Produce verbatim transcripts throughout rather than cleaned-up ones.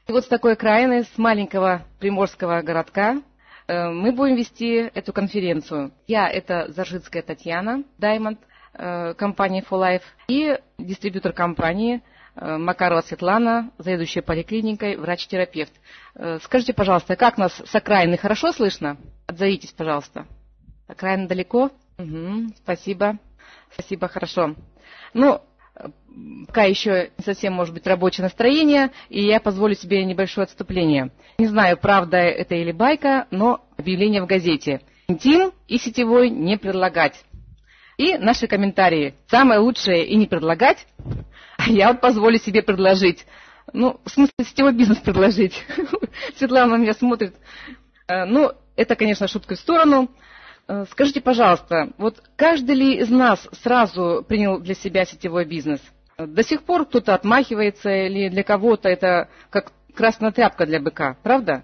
И вот с такой окраины, с маленького приморского городка, мы будем вести эту конференцию. Я – это Заржицкая Татьяна, Diamond, компания For Life, и дистрибьютор компании Макарова Светлана, заведующая поликлиникой, врач-терапевт. Скажите, пожалуйста, как нас с окраины хорошо слышно? Отзовитесь, пожалуйста. Окраина далеко? Угу, спасибо. Спасибо, хорошо. Ну, пока еще не совсем, может быть, рабочее настроение, и я позволю себе небольшое отступление. Не знаю, правда это или байка, но объявление в газете. Интим и сетевой не предлагать. И наши комментарии. Самое лучшее и не предлагать, а я вот позволю себе предложить. Ну, в смысле, сетевой бизнес предложить. Светлана на меня смотрит. Ну, это, конечно, шутка в сторону. Скажите, пожалуйста, вот каждый ли из нас сразу принял для себя сетевой бизнес? До сих пор кто-то отмахивается, или для кого-то это как красная тряпка для быка, правда?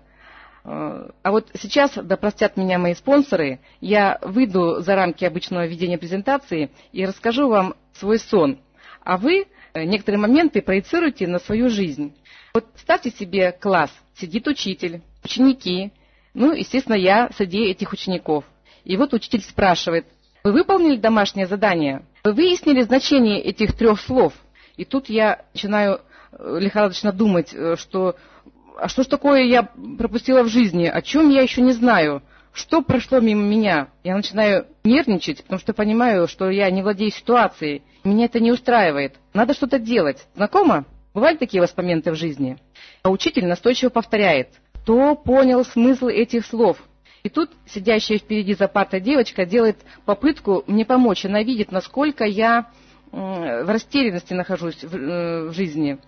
А вот сейчас, да простят меня мои спонсоры, я выйду за рамки обычного ведения презентации и расскажу вам свой сон. А вы некоторые моменты проецируйте на свою жизнь. Вот ставьте себе класс, сидит учитель, ученики, ну, естественно, я среди этих учеников. И вот учитель спрашивает: вы выполнили домашнее задание? Вы выяснили значение этих трех слов? И тут я начинаю лихорадочно думать, что а что ж такое я пропустила в жизни, о чем я еще не знаю, что прошло мимо меня. Я начинаю нервничать, потому что понимаю, что я не владею ситуацией, меня это не устраивает. Надо что-то делать. Знакомо? Бывали такие у вас моменты в жизни? А учитель настойчиво повторяет: кто понял смысл этих слов? И тут сидящая впереди за партой девочка делает попытку мне помочь. Она видит, насколько я в растерянности нахожусь в жизни.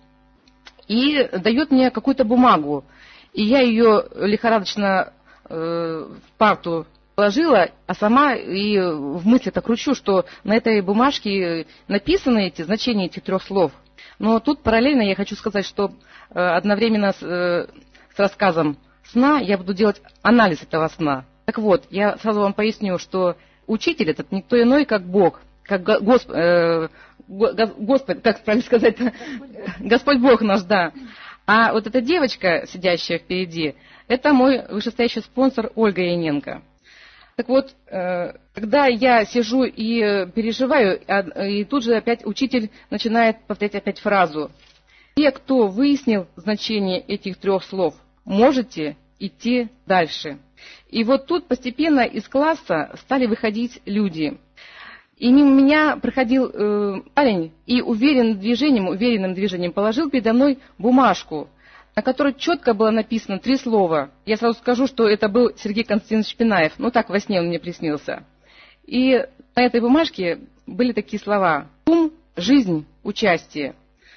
И дает мне какую-то бумагу. И я ее лихорадочно в парту положила, а сама и в мысли-то кручу, что на этой бумажке написаны эти значения этих трех слов. Но тут параллельно я хочу сказать, что одновременно с, с рассказом сна я буду делать анализ этого сна. Так вот, я сразу вам поясню, что учитель этот никто иной, как Бог, как Госп, э, Господь, как правильно сказать, Господь Бог наш, да. А вот эта девочка, сидящая впереди, это мой вышестоящий спонсор Ольга Яненко. Так вот, э, когда я сижу и переживаю, и тут же опять учитель начинает повторять опять фразу: те, кто выяснил значение этих трех слов, можете идти дальше. И вот тут постепенно из класса стали выходить люди. И мимо меня проходил э, парень и уверенным движением, уверенным движением положил передо мной бумажку, на которой четко было написано три слова. Я сразу скажу, что это был Сергей Константинович Пинаев. Ну так, во сне он мне приснился. И на этой бумажке были такие слова: ум, жизнь, участие.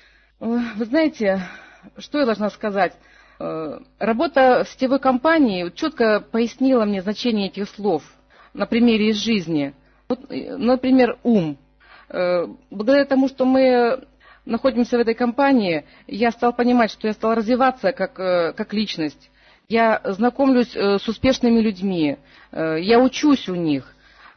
Вы знаете, что я должна сказать? Работа в сетевой компании четко пояснила мне значение этих слов на примере из жизни. Вот, например, ум. Благодаря тому, что мы находимся в этой компании, я стал понимать, что я стал развиваться как, как личность. Я знакомлюсь с успешными людьми, я учусь у них,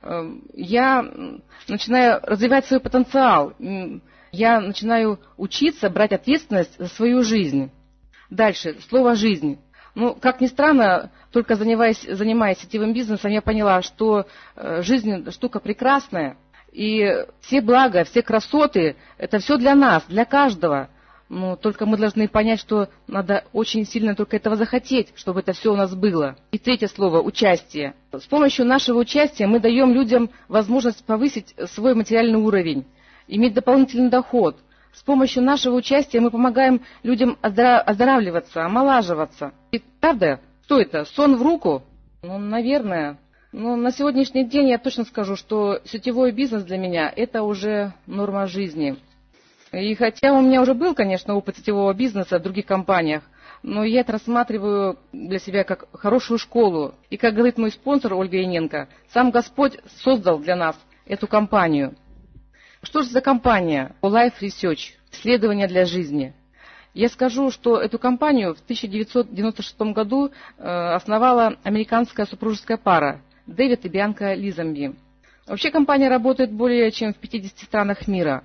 я начинаю развивать свой потенциал, я начинаю учиться брать ответственность за свою жизнь. Дальше, слово «жизнь». Ну, как ни странно, только занимаясь, занимаясь сетевым бизнесом, я поняла, что жизнь штука прекрасная, и все блага, все красоты – это все для нас, для каждого. Но только мы должны понять, что надо очень сильно только этого захотеть, чтобы это все у нас было. И третье слово – участие. С помощью нашего участия мы даем людям возможность повысить свой материальный уровень, иметь дополнительный доход. С помощью нашего участия мы помогаем людям оздоравливаться, омолаживаться. И правда, что это? Сон в руку? Ну, наверное. Но на сегодняшний день я точно скажу, что сетевой бизнес для меня – это уже норма жизни. И хотя у меня уже был, конечно, опыт сетевого бизнеса в других компаниях, но я это рассматриваю для себя как хорошую школу. И, как говорит мой спонсор Ольга Яненко, сам Господь создал для нас эту компанию. Что же за компания? Life Research. Исследования для жизни. Я скажу, что эту компанию в тысяча девятьсот девяносто шестом году основала американская супружеская пара Дэвид и Бианка Лизамби. Вообще компания работает более чем в пятидесяти странах мира.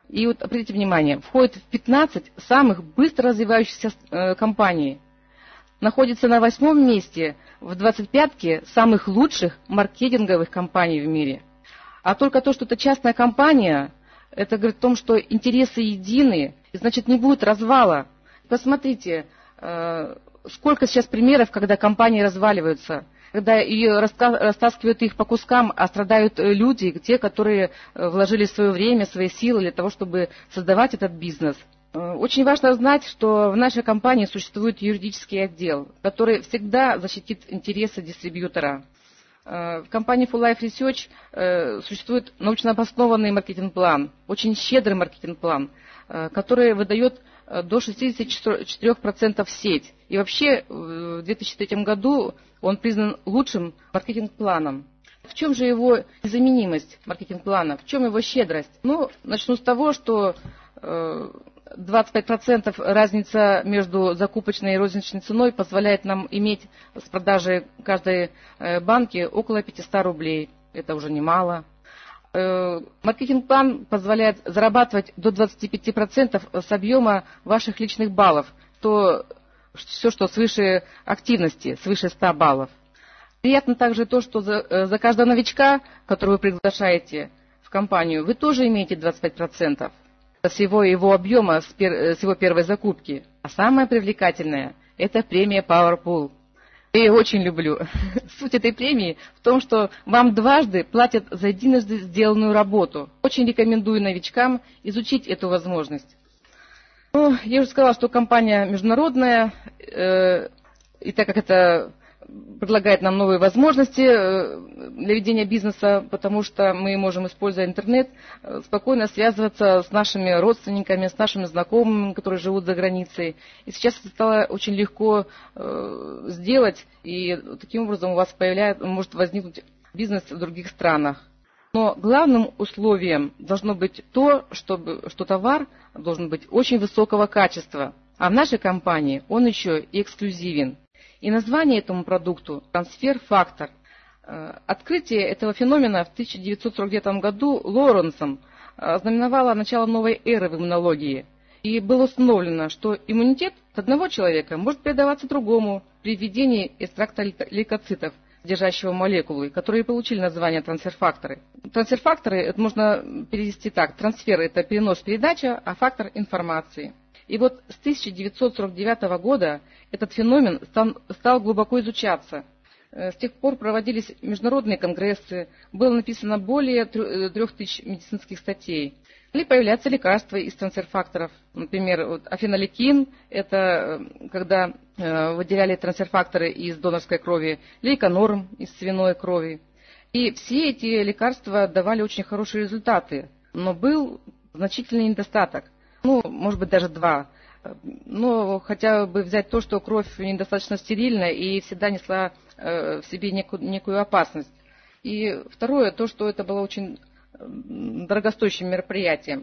И вот обратите внимание, входит в пятнадцать самых быстро развивающихся э, компаний. Находится на восьмом месте в двадцать пятке самых лучших маркетинговых компаний в мире. А только то, что это частная компания, это говорит о том, что интересы едины, и значит не будет развала. Посмотрите, э, сколько сейчас примеров, когда компании разваливаются, когда ее растаскивают их по кускам, а страдают люди, те, которые вложили свое время, свои силы для того, чтобы создавать этот бизнес. Очень важно знать, что в нашей компании существует юридический отдел, который всегда защитит интересы дистрибьютора. В компании Full Life Research существует научно обоснованный маркетинг-план, очень щедрый маркетинг-план, который выдает до шестидесяти четырёх процентов в сеть. И вообще в две тысячи третьем году он признан лучшим маркетинг-планом. В чем же его незаменимость маркетинг-плана? В чем его щедрость? Ну, начну с того, что двадцать пять процентов разница между закупочной и розничной ценой позволяет нам иметь с продажи каждой банки около пятьсот рублей. Это уже немало. Маркетинг-план позволяет зарабатывать до двадцати пяти процентов с объема ваших личных баллов. То все, что свыше активности, свыше ста баллов. Приятно также то, что за, за каждого новичка, которого вы приглашаете в компанию, вы тоже имеете двадцать пять процентов с его, его объема, с, пер, с его первой закупки. А самое привлекательное – это премия PowerPool. Я ее очень люблю. Суть этой премии в том, что вам дважды платят за единожды сделанную работу. Очень рекомендую новичкам изучить эту возможность. Ну, я уже сказала, что компания международная, э, и так как это предлагает нам новые возможности для ведения бизнеса, потому что мы можем, используя интернет, спокойно связываться с нашими родственниками, с нашими знакомыми, которые живут за границей. И сейчас это стало очень легко сделать, и таким образом у вас появляется, может возникнуть бизнес в других странах. Но главным условием должно быть то, чтобы, что товар должен быть очень высокого качества. А в нашей компании он еще и эксклюзивен. И название этому продукту – трансфер-фактор. Открытие этого феномена в тысяча девятьсот сорок девятом году Лоуренсом ознаменовало начало новой эры в иммунологии. И было установлено, что иммунитет от одного человека может передаваться другому при введении экстракта лейкоцитов, содержащего молекулы, которые получили название трансфер-факторы. Трансфер-факторы это можно перевести так. Трансфер – это перенос, передача, а фактор – информации. И вот с тысяча девятьсот сорок девятого года этот феномен стал, стал глубоко изучаться. С тех пор проводились международные конгрессы, было написано более трех тысяч медицинских статей. Или появляются лекарства из трансфер-факторов. Например, вот афеноликин – это когда э, выделяли трансфер-факторы из донорской крови, лейконорм из свиной крови. И все эти лекарства давали очень хорошие результаты, но был значительный недостаток. Ну, может быть, даже два. Но хотя бы взять то, что кровь недостаточно стерильна и всегда несла э, в себе некую, некую опасность. И второе, то, что это было очень дорогостоящим мероприятием.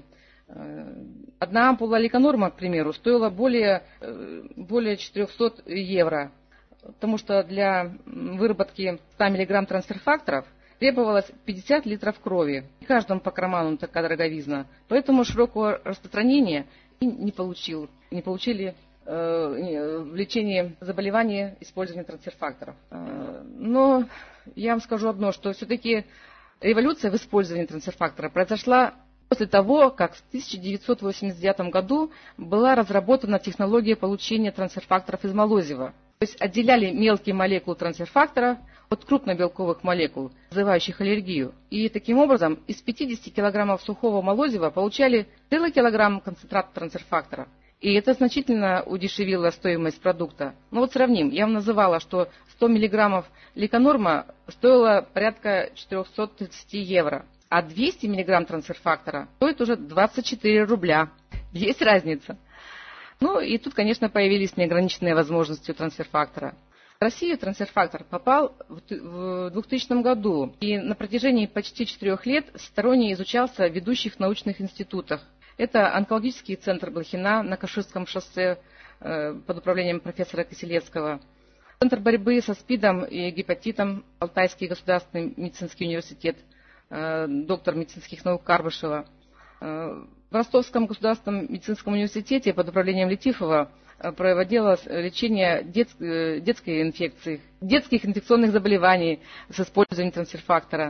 Одна ампула лейконорма, к примеру, стоила более, более четырехсот евро, потому что для выработки ста миллиграмм трансфер-факторов требовалось пятьдесят литров крови. И каждому по карману такая дороговизна. Поэтому широкого распространения не, получил, не получили э, в лечении заболеваний использования трансфер-факторов. Э, но я вам скажу одно, что все-таки революция в использовании трансфер-фактора произошла после того, как в тысяча девятьсот восемьдесят девятом году была разработана технология получения трансфер-факторов из молозива. То есть отделяли мелкие молекулы трансфер-фактора от крупнобелковых молекул, вызывающих аллергию. И таким образом из пятидесяти килограммов сухого молозива получали целый килограмм концентрата трансфер-фактора. И это значительно удешевило стоимость продукта. Ну вот сравним. Я вам называла, что сто миллиграммов лейконорма стоило порядка четыреста тридцать евро, а двести миллиграмм трансфер-фактора стоит уже двадцать четыре рубля. Есть разница. Ну и тут, конечно, появились неограниченные возможности у трансфер-фактора. В Россию трансфер-фактор попал в двухтысячном году и на протяжении почти четырех лет всесторонне изучался в ведущих научных институтах. Это онкологический центр Блохина на Каширском шоссе э, под управлением профессора Киселевского, Центр борьбы со СПИДом и гепатитом, Алтайский государственный медицинский университет, э, доктор медицинских наук Карбышева, э, В Ростовском государственном медицинском университете под управлением Летифова проводилось лечение детс- детской инфекции, детских инфекционных заболеваний с использованием трансфер-фактора.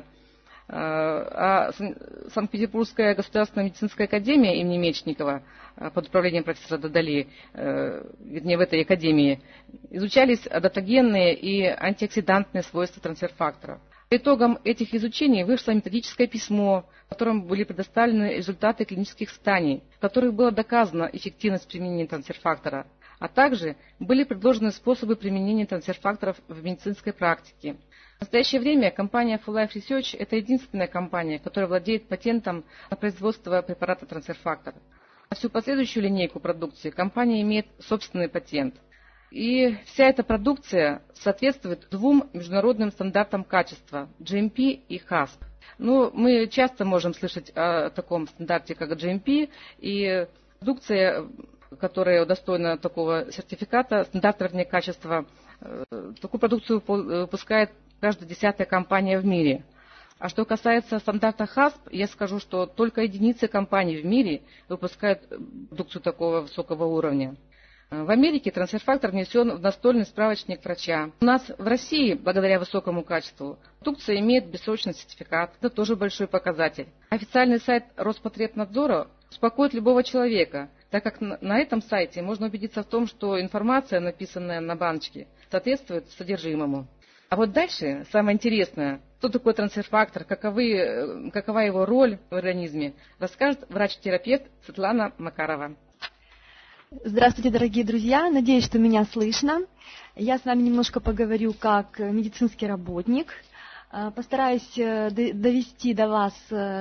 А Санкт-Петербургская государственная медицинская академия имени Мечникова под управлением профессора Дадали, вернее в этой академии, изучались адаптогенные и антиоксидантные свойства трансфер-факторов. По итогам этих изучений вышло методическое письмо, в котором были предоставлены результаты клинических испытаний, в которых было доказана эффективность применения трансфер-фактора, а также были предложены способы применения трансфер-факторов в медицинской практике. В настоящее время компания Full Life Research – это единственная компания, которая владеет патентом на производство препарата трансфер-фактор. На всю последующую линейку продукции компания имеет собственный патент. И вся эта продукция соответствует двум международным стандартам качества – джи эм пи и хасп. Ну, мы часто можем слышать о таком стандарте, как джи эм пи, и продукция, которая удостоена такого сертификата, стандарт вернее, качества, такую продукцию выпускает каждая десятая компания в мире. А что касается стандарта хасп, я скажу, что только единицы компаний в мире выпускают продукцию такого высокого уровня. В Америке трансфер-фактор внесен в настольный справочник врача. У нас в России, благодаря высокому качеству, продукция имеет бессрочный сертификат. Это тоже большой показатель. Официальный сайт Роспотребнадзора успокоит любого человека, так как на этом сайте можно убедиться в том, что информация, написанная на баночке, соответствует содержимому. А вот дальше самое интересное, что такое трансфер-фактор, каковы, какова его роль в организме, расскажет врач-терапевт Светлана Макарова. Здравствуйте, дорогие друзья. Надеюсь, что меня слышно. Я с вами немножко поговорю как медицинский работник. Постараюсь довести до вас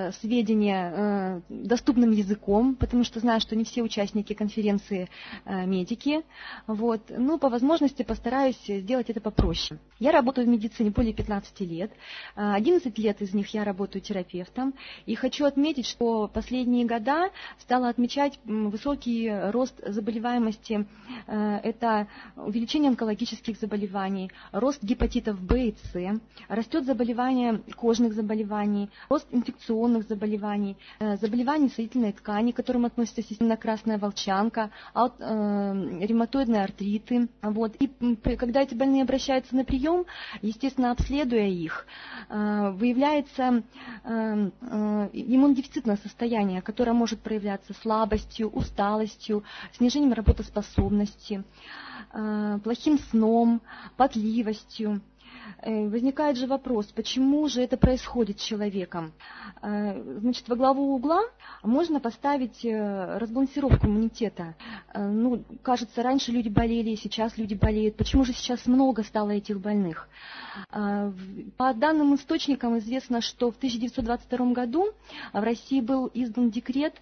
сведения доступным языком, потому что знаю, что не все участники конференции медики. Вот. Ну, по возможности постараюсь сделать это попроще. Я работаю в медицине более пятнадцати лет. одиннадцать лет из них я работаю терапевтом. И хочу отметить, что последние года стала отмечать высокий рост заболеваемости. Это увеличение онкологических заболеваний, рост гепатитов В и С, растет заболевание заболевания кожных заболеваний, рост инфекционных заболеваний, заболеваний соединительной ткани, к которым относится системно-красная волчанка, ревматоидные артриты. Вот. И когда эти больные обращаются на прием, естественно, обследуя их, выявляется иммунодефицитное состояние, которое может проявляться слабостью, усталостью, снижением работоспособности, плохим сном, потливостью. Возникает же вопрос, почему же это происходит с человеком? Значит, во главу угла можно поставить разбалансировку иммунитета. Ну, кажется, раньше люди болели, сейчас люди болеют. Почему же сейчас много стало этих больных? По данным источникам известно, что в тысяча девятьсот двадцать втором году в России был издан декрет,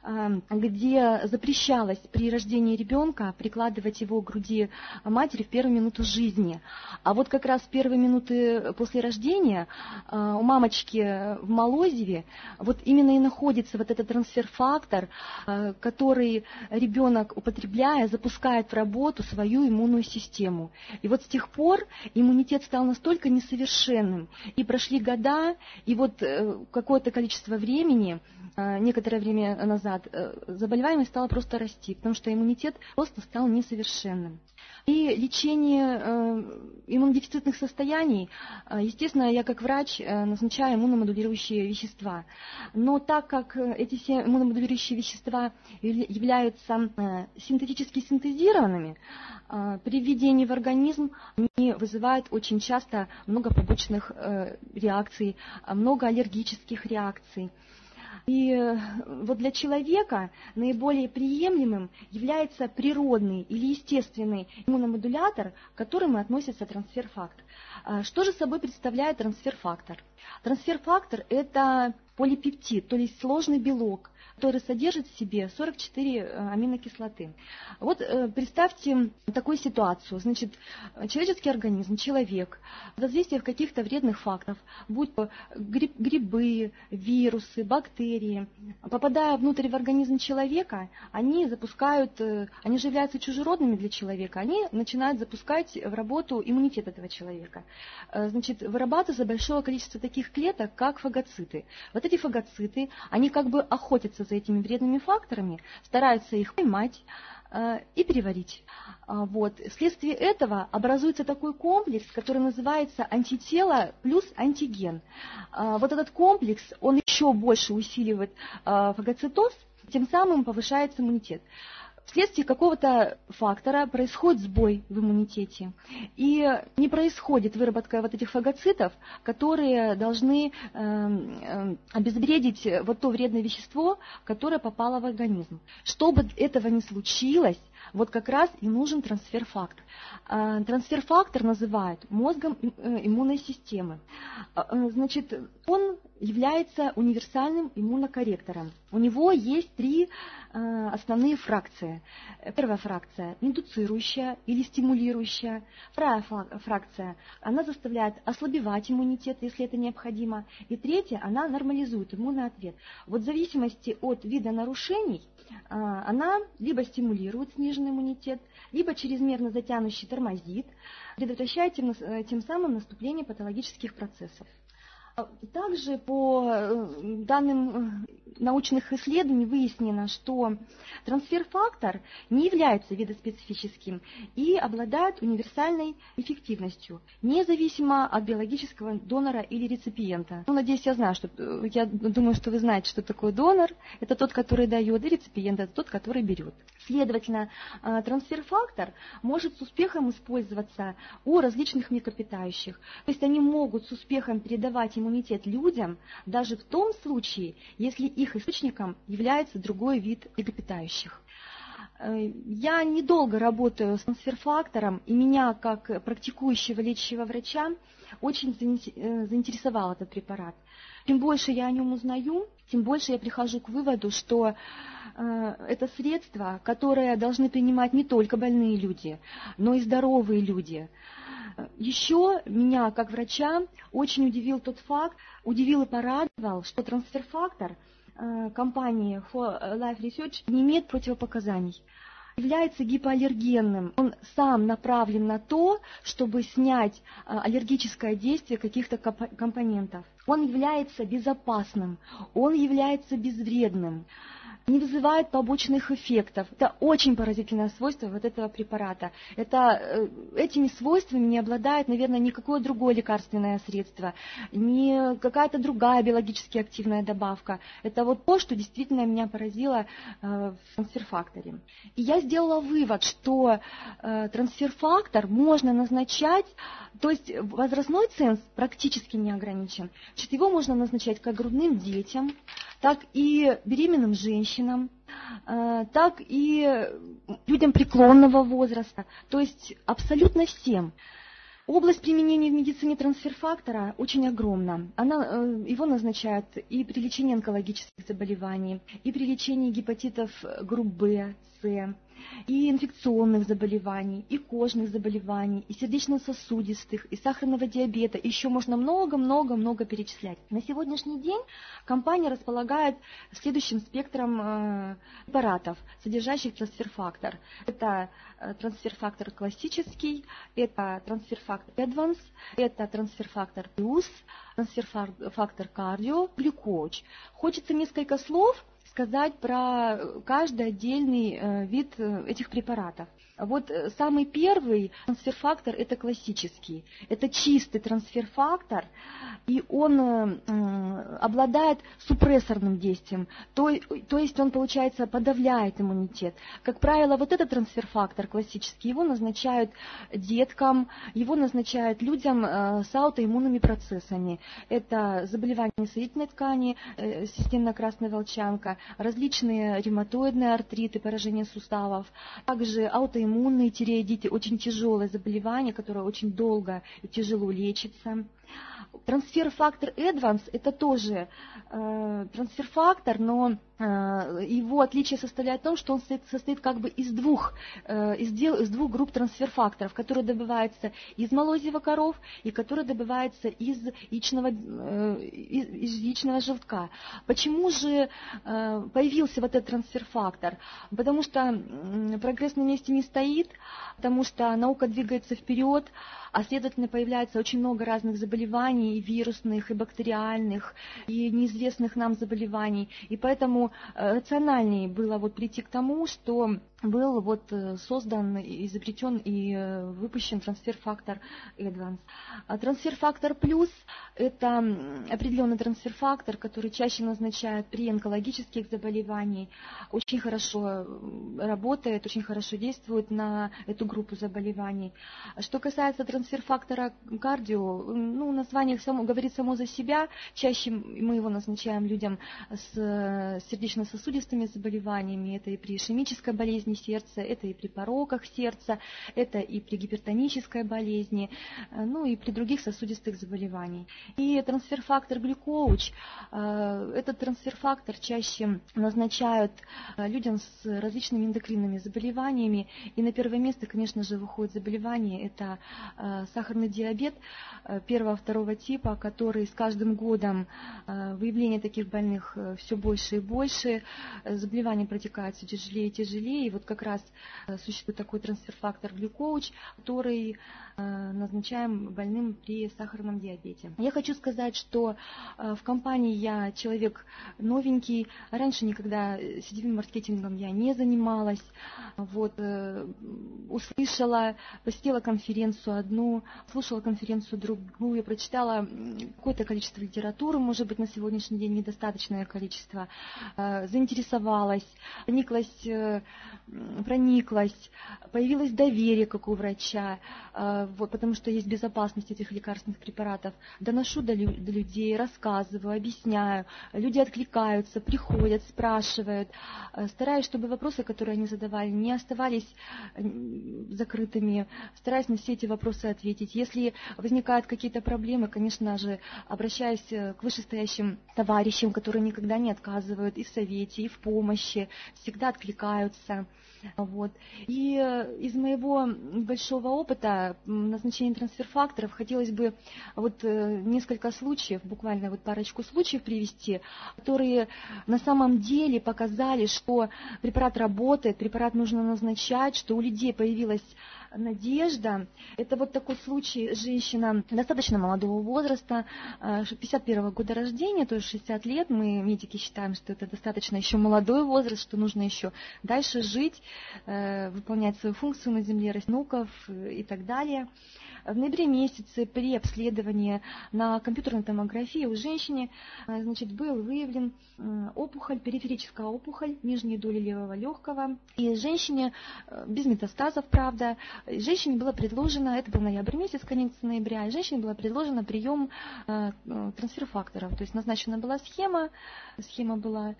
где запрещалось при рождении ребенка прикладывать его к груди матери в первую минуту жизни. А вот как раз в первые минуты после рождения у мамочки в молозиве вот именно и находится вот этот трансфер-фактор, который ребенок, употребляя, запускает в работу свою иммунную систему. И вот с тех пор иммунитет стал настолько несовершенным. И прошли года, и вот какое-то количество времени, некоторое время назад, заболеваемость стала просто расти, потому что иммунитет просто стал несовершенным. И лечение иммунодефицитных состояний, естественно, я как врач назначаю иммуномодулирующие вещества. Но так как эти все иммуномодулирующие вещества являются синтетически синтезированными, при введении в организм они вызывают очень часто много побочных реакций, много аллергических реакций. И вот для человека наиболее приемлемым является природный или естественный иммуномодулятор, к которому относится трансфер-фактор. Что же собой представляет трансфер-фактор? Трансфер-фактор – это полипептид, то есть сложный белок, который содержит в себе сорок четыре аминокислоты. Вот представьте такую ситуацию. Значит, человеческий организм, человек, под воздействием каких-то вредных факторов, будь то грибы, вирусы, бактерии, попадая внутрь в организм человека, они запускают, они же являются чужеродными для человека, они начинают запускать в работу иммунитет этого человека. Значит, вырабатывается большое количество таких клеток, как фагоциты. Вот эти фагоциты, они как бы охотятся охотятся за этими вредными факторами, стараются их поймать и переварить. Вот. Вследствие этого образуется такой комплекс, который называется антитело плюс антиген. Вот этот комплекс, он еще больше усиливает фагоцитоз, тем самым повышается иммунитет. Вследствие какого-то фактора происходит сбой в иммунитете, и не происходит выработка вот этих фагоцитов, которые должны э, э, обезвредить вот то вредное вещество, которое попало в организм. Чтобы этого не случилось, вот как раз и нужен трансфер-фактор. Э, трансфер-фактор называют мозгом иммунной системы. Э, значит, он является универсальным иммунокорректором. У него есть три э, основные фракции. Первая фракция – индуцирующая или стимулирующая. Вторая фракция – она заставляет ослабевать иммунитет, если это необходимо. И третья – она нормализует иммунный ответ. Вот в зависимости от вида нарушений э, она либо стимулирует сниженный иммунитет, либо чрезмерно затянущий тормозит, предотвращая тем, тем самым наступление патологических процессов. Также по данным научных исследований выяснено, что трансфер-фактор не является видоспецифическим и обладает универсальной эффективностью, независимо от биологического донора или реципиента. Ну, надеюсь, я знаю, что я думаю, что вы знаете, что такое донор. Это тот, который дает, и реципиент – это тот, который берет. Следовательно, трансфер-фактор может с успехом использоваться у различных млекопитающих. То есть они могут с успехом передавать иммунитет людям, даже в том случае, если их источником является другой вид млекопитающих. Я недолго работаю с трансфер-фактором, и меня, как практикующего лечащего врача, очень заинтересовал этот препарат. Чем больше я о нем узнаю, тем больше я прихожу к выводу, что э, это средство, которое должны принимать не только больные люди, но и здоровые люди. Еще меня, как врача, очень удивил тот факт, удивил и порадовал, что трансфер-фактор э, компании For Life Research не имеет противопоказаний. Является гипоаллергенным. Он сам направлен на то, чтобы снять аллергическое действие каких-то компонентов. Он является безопасным, он является безвредным, не вызывает побочных эффектов. Это очень поразительное свойство вот этого препарата. Это, этими свойствами не обладает, наверное, никакое другое лекарственное средство, ни какая-то другая биологически активная добавка. Это вот то, что действительно меня поразило в трансфер-факторе. И я сделала вывод, что трансфер-фактор можно назначать, то есть возрастной ценз практически не ограничен. Значит, его можно назначать как грудным детям, так и беременным женщинам, так и людям преклонного возраста, то есть абсолютно всем. Область применения в медицине трансфер-фактора очень огромна. Она, его назначают и при лечении онкологических заболеваний, и при лечении гепатитов групп В, С, и инфекционных заболеваний, и кожных заболеваний, и сердечно-сосудистых, и сахарного диабета. Еще можно много-много-много перечислять. На сегодняшний день компания располагает следующим спектром препаратов, содержащих трансфер-фактор. Это трансфер-фактор классический, это трансфер-фактор Advance, это трансфер-фактор Plus, трансфер-фактор Cardio, Glucoach. Хочется несколько слов сказать про каждый отдельный э, вид э, этих препаратов. Вот э, самый первый трансфер-фактор – это классический. Это чистый трансфер-фактор, и он э, обладает супрессорным действием, то, то есть он, получается, подавляет иммунитет. Как правило, вот этот трансфер-фактор классический, его назначают деткам, его назначают людям э, с аутоиммунными процессами. Это заболевания соединительной ткани, э, системно-красная волчанка, различные ревматоидные артриты, поражение суставов, также аутоиммунные тиреоидиты, очень тяжелое заболевание, которое очень долго и тяжело лечится. Трансфер-фактор Advance – это тоже э, трансфер-фактор, но э, его отличие состоит в том, что он состоит, состоит как бы из двух, э, из, дел, из двух групп трансфер-факторов, которые добываются из молозива коров и которые добываются из яичного, э, из, из яичного желтка. Почему же э, появился вот этот трансфер-фактор? Потому что э, прогресс на месте не стоит, потому что наука двигается вперед, а следовательно появляется очень много разных заболеваний, и вирусных, и бактериальных, и неизвестных нам заболеваний. И поэтому что рациональнее было вот прийти к тому, что был вот создан, изобретен и выпущен трансфер-фактор Advance. А трансфер-фактор плюс – это определенный трансфер-фактор, который чаще назначают при онкологических заболеваниях, очень хорошо работает, очень хорошо действует на эту группу заболеваний. Что касается трансфер-фактора кардио, ну, название само, говорит само за себя, чаще мы его назначаем людям с сердечно-сосудистыми заболеваниями, это и при ишемической болезни сердца, это и при пороках сердца, это и при гипертонической болезни, ну и при других сосудистых заболеваниях. И трансфер-фактор глюкоуч, этот трансфер-фактор чаще назначают людям с различными эндокринными заболеваниями, и на первое место, конечно же, выходит заболевание, это сахарный диабет первого, второго типа, который с каждым годом выявление таких больных все больше и больше, заболевания протекают все тяжелее и тяжелее, и вот как раз существует такой трансфер-фактор глюкоуч, который назначаем больным при сахарном диабете. Я хочу сказать, что в компании я человек новенький, раньше никогда сетевым маркетингом я не занималась, вот, услышала, посетила конференцию одну, слушала конференцию другую, прочитала какое-то количество литературы, может быть, на сегодняшний день недостаточное количество, заинтересовалась, прониклась, прониклась, появилось доверие, как у врача, вот, потому что есть безопасность этих лекарственных препаратов. Доношу до, лю- до людей, рассказываю, объясняю, люди откликаются, приходят, спрашивают, стараюсь, чтобы вопросы, которые они задавали, не оставались закрытыми, стараюсь на все эти вопросы ответить. Если возникают какие-то проблемы, конечно же, обращаюсь к вышестоящим товарищам, которые никогда не отказывают и в совете, и в помощи, всегда откликаются. Вот. И из моего большого опыта назначения трансфер-факторов хотелось бы вот несколько случаев, буквально вот парочку случаев привести, которые на самом деле показали, что препарат работает, препарат нужно назначать, что у людей появилась надежда. Это вот такой случай: женщина достаточно молодого возраста, пятьдесят первого года рождения, то есть шестьдесят лет. Мы, медики, считаем, что это достаточно еще молодой возраст, что нужно еще дальше жить, выполнять свою функцию на земле, растить внуков и так далее. В ноябре месяце при обследовании на компьютерной томографии у женщины, значит, был выявлен опухоль, периферическая опухоль нижней доли левого легкого. И женщине, без метастазов, правда, женщине было предложено, это был ноябрь месяц, конец ноября, и женщине было предложено прием трансфер-факторов. То есть назначена была схема, схема была,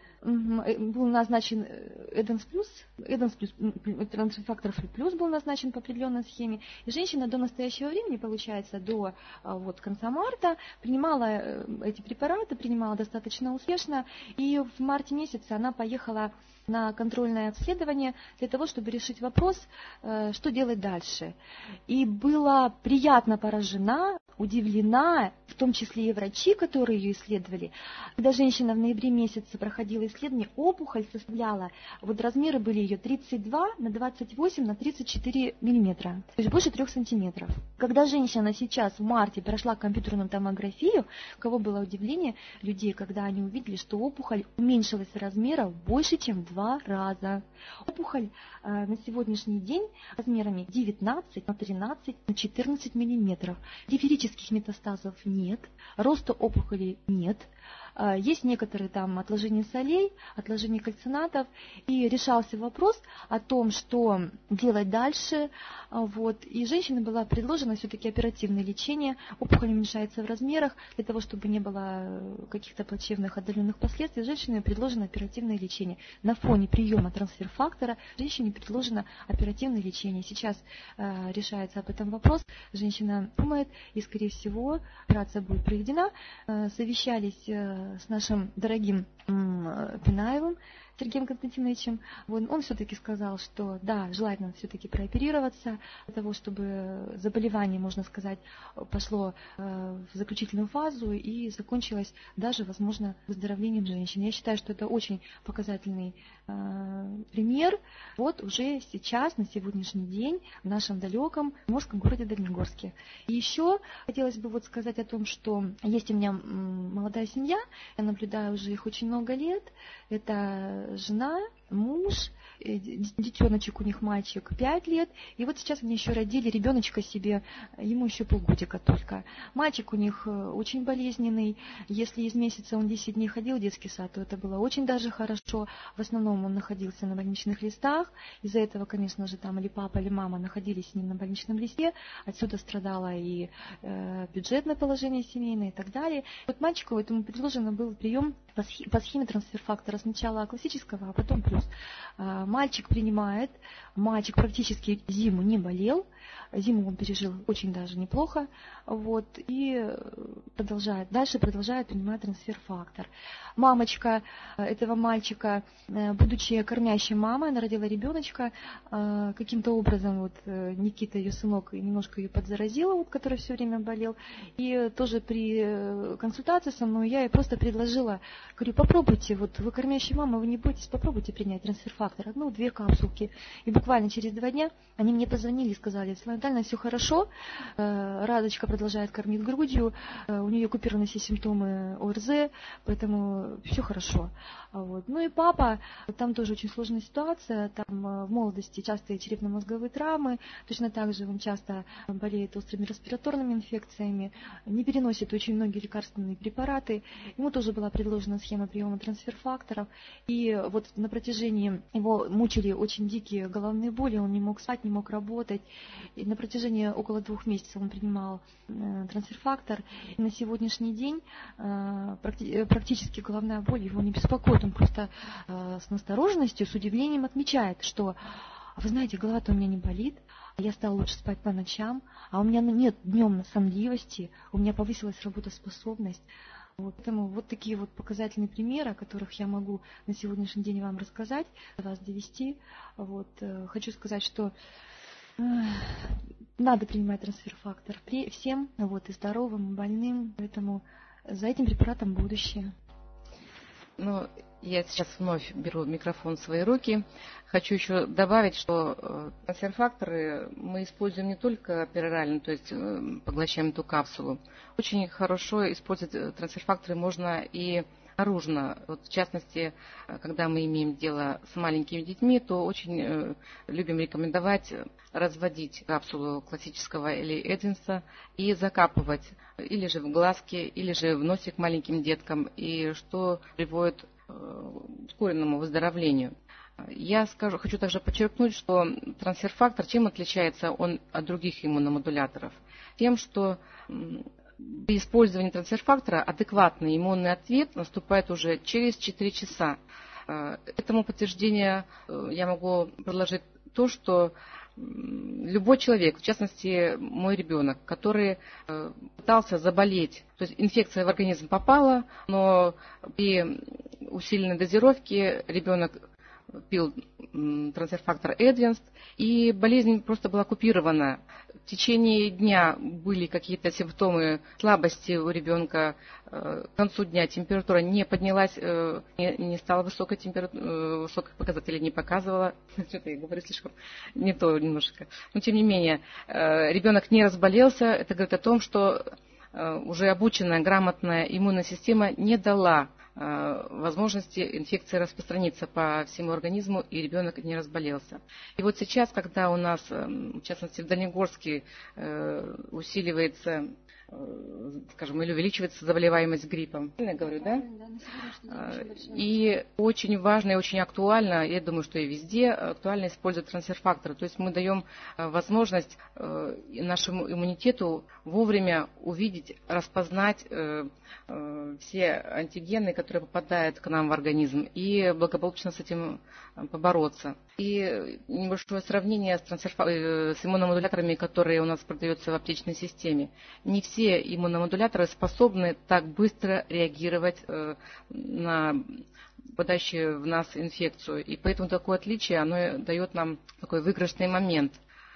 был назначен Эденс плюс, Эденс плюс, трансфер-фактор плюс был назначен по определенной схеме. И женщина до настоящего времени, получается, до вот, конца марта принимала эти препараты, принимала достаточно успешно. И в марте месяце она поехала на контрольное обследование для того, чтобы решить вопрос, что делать дальше. И была приятно поражена, удивлена, в том числе и врачи, которые ее исследовали. Когда женщина в ноябре месяце проходила исследование, опухоль составляла, вот размеры были ее тридцать два на двадцать восемь на тридцать четыре миллиметра, то есть больше трех сантиметров. Когда женщина сейчас в марте прошла компьютерную томографию, у кого было удивление людей, когда они увидели, что опухоль уменьшилась размеров больше, чем в два раза. Опухоль э, на сегодняшний день размерами девятнадцать на тринадцать на четырнадцать миллиметров. Диферических метастазов нет, роста опухоли нет. Есть некоторые там отложения солей, отложения кальцинатов, и решался вопрос о том, что делать дальше. Вот. И женщине было предложено все-таки оперативное лечение. Опухоль уменьшается в размерах. Для того, чтобы не было каких-то плачевных отдаленных последствий, женщине предложено оперативное лечение. На фоне приема трансфер-фактора женщине предложено оперативное лечение. Сейчас э, решается об этом вопрос. Женщина думает, и, скорее всего, операция будет проведена. Э, совещались э, с нашим дорогим Пинаевым, Сергеем Константиновичем. Он, он все-таки сказал, что да, желательно все-таки прооперироваться для того, чтобы заболевание, можно сказать, пошло э, в заключительную фазу и закончилось даже, возможно, выздоровлением женщин. Я считаю, что это очень показательный э, пример. Вот уже сейчас, на сегодняшний день, в нашем далеком приморском городе Дальнегорске. И еще хотелось бы вот сказать о том, что есть у меня молодая семья, я наблюдаю уже их очень много лет. Это жена, муж, детеночек у них мальчик пять лет. И вот сейчас они еще родили ребеночка себе, ему еще полгодика только. Мальчик у них очень болезненный. Если из месяца он десять дней ходил в детский сад, то это было очень даже хорошо. В основном он находился на больничных листах. Из-за этого, конечно же, там или папа, или мама находились с ним на больничном листе. Отсюда страдало и э, бюджетное положение семейное и так далее. Вот мальчику этому предложено был прием по схеме трансфер-фактора сначала классического, а потом плюс. Мальчик принимает, мальчик практически зиму не болел, зиму он пережил очень даже неплохо, вот, и продолжает, дальше продолжает принимать трансфер-фактор. Мамочка этого мальчика, будучи кормящей мамой, она родила ребеночка, каким-то образом вот Никита, ее сынок, немножко ее подзаразила, вот, который все время болел, и тоже при консультации со мной я ей просто предложила, говорю, попробуйте, вот вы кормящая мама, вы не бойтесь, попробуйте принять трансфер-фактор, одну-две капсулки. И буквально через два дня они мне позвонили и сказали, Светлана Витальевна, все хорошо, Радочка продолжает кормить грудью, у нее купированы все симптомы ОРЗ, поэтому все хорошо. Вот. Ну и папа, там тоже очень сложная ситуация, там в молодости частые черепно-мозговые травмы, точно так же он часто болеет острыми респираторными инфекциями, не переносит очень многие лекарственные препараты, ему тоже была предложена схема приема трансфер-факторов, и вот на протяжении его мучили очень дикие головные боли, он не мог спать, не мог работать, и на протяжении около двух месяцев он принимал э, трансфер-фактор, и на сегодняшний день э, практи- практически головная боль его не беспокоит, он просто э, с настороженностью, с удивлением отмечает, что, вы знаете, голова-то у меня не болит, я стала лучше спать по ночам, а у меня нет днем сонливости, у меня повысилась работоспособность. Вот, поэтому вот такие вот показательные примеры, о которых я могу на сегодняшний день вам рассказать, вас довести. Вот, э, хочу сказать, что э, надо принимать трансфер-фактор всем, вот, и здоровым, и больным, поэтому за этим препаратом будущее. Ну, я сейчас вновь беру микрофон в свои руки. Хочу еще добавить, что трансфер-факторы мы используем не только перорально, то есть поглощаем эту капсулу. Очень хорошо использовать трансфер-факторы можно и наружно. Вот в частности, когда мы имеем дело с маленькими детьми, то очень любим рекомендовать разводить капсулу классического или Эдвинса и закапывать или же в глазки, или же в носик маленьким деткам, и что приводит к ускоренному выздоровлению. Я скажу, хочу также подчеркнуть, что трансфер-фактор, чем отличается он от других иммуномодуляторов? Тем, что при использовании трансфер-фактора адекватный иммунный ответ наступает уже через четыре часа. Этому подтверждение я могу предложить то, что любой человек, в частности мой ребенок, который пытался заболеть, то есть инфекция в организм попала, но при усиленной дозировке ребенок пил трансфер-фактор Эдвинс, и болезнь просто была купирована. В течение дня были какие-то симптомы слабости у ребенка. К концу дня температура не поднялась, не стала высокой температура, высоких показателей не показывала. Что-то я говорю слишком не то немножко. Но тем не менее, ребенок не разболелся. Это говорит о том, что уже обученная, грамотная иммунная система не дала возможности инфекции распространиться по всему организму, и ребенок не разболелся. И вот сейчас, когда у нас, в частности в Дальнегорске, усиливается, скажем, или увеличивается заболеваемость гриппом, я говорю, да? И очень важно и очень актуально, я думаю, что и везде актуально использовать трансфер-факторы. То есть мы даем возможность нашему иммунитету вовремя увидеть, распознать все антигены, которые попадают к нам в организм, и благополучно с этим побороться. И небольшое сравнение с, трансфер... с иммуномодуляторами, которые у нас продаются в аптечной системе. Не все иммуномодуляторы способны так быстро реагировать на попадающие в нас инфекцию. И поэтому такое отличие, оно дает нам такой выигрышный момент.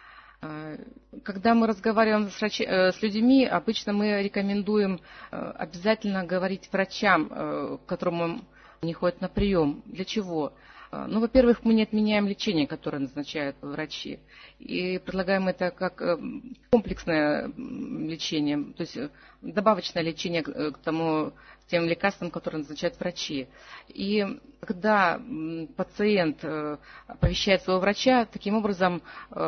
Когда мы разговариваем с, врач... с людьми, обычно мы рекомендуем обязательно говорить врачам, к которым они ходят на прием. Для чего? Ну, во-первых, мы не отменяем лечение, которое назначают врачи, и предлагаем это как комплексное лечение, то есть добавочное лечение к тому, тем лекарствам, которые назначают врачи. И когда пациент оповещает своего врача, таким образом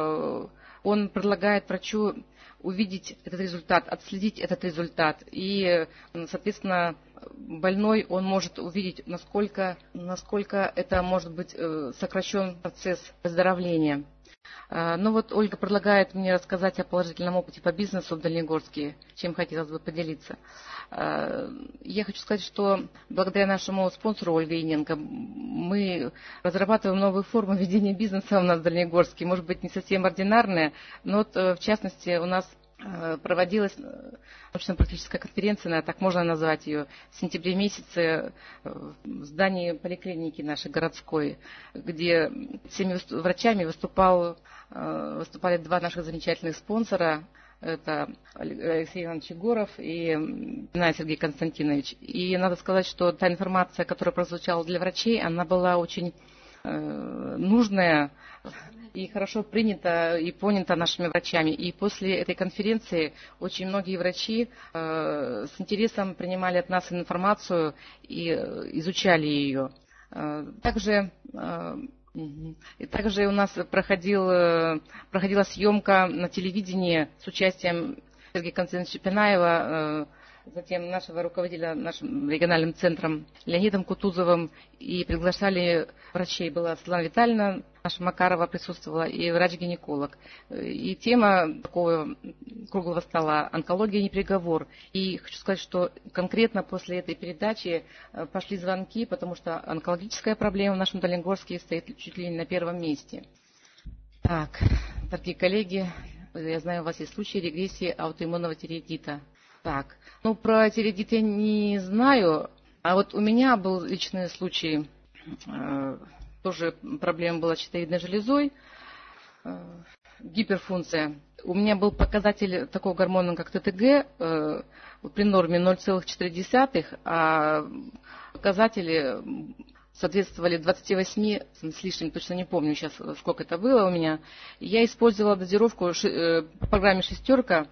он предлагает врачу увидеть этот результат, отследить этот результат. И, соответственно, больной, он может увидеть, насколько, насколько это может быть сокращен процесс выздоровления. Ну вот Ольга предлагает мне рассказать о положительном опыте по бизнесу в Дальнегорске, чем хотелось бы поделиться. Я хочу сказать, что благодаря нашему спонсору Ольге Иненко мы разрабатываем новые формы ведения бизнеса у нас в Дальнегорске. Может быть, не совсем ординарные, но вот, в частности, у нас проводилась научно-практическая конференция, так можно назвать ее, в сентябре месяце в здании поликлиники нашей городской, где всеми врачами выступал, выступали два наших замечательных спонсора. Это Алексей Иванович Егоров и Геннадий Сергей Константинович. И надо сказать, что та информация, которая прозвучала для врачей, она была очень нужная и хорошо принята и понята нашими врачами. И после этой конференции очень многие врачи э, с интересом принимали от нас информацию и изучали ее. Э, также, э, и также у нас проходил, э, проходила съемка на телевидении с участием Сергея Константиновича Пинаева, э, затем нашего руководителя нашим региональным центром Леонидом Кутузовым, и приглашали врачей. Была Светлана Витальевна, наша Макарова присутствовала, и врач-гинеколог. И тема такого круглого стола — онкология не приговор. И хочу сказать, что конкретно после этой передачи пошли звонки, потому что онкологическая проблема в нашем Дальнегорске стоит чуть ли не на первом месте. Так, дорогие коллеги, я знаю, у вас есть случаи регрессии аутоиммунного тиреоидита. Так, ну про тиреоидит я не знаю, а вот у меня был личный случай, э, тоже проблема была с щитовидной железой, э, гиперфункция. У меня был показатель такого гормона, как ТТГ, э, при норме ноль целых четыре десятых, а показатели соответствовали двадцати восьми с лишним, точно не помню сейчас, сколько это было у меня. Я использовала дозировку э, по программе «Шестерка».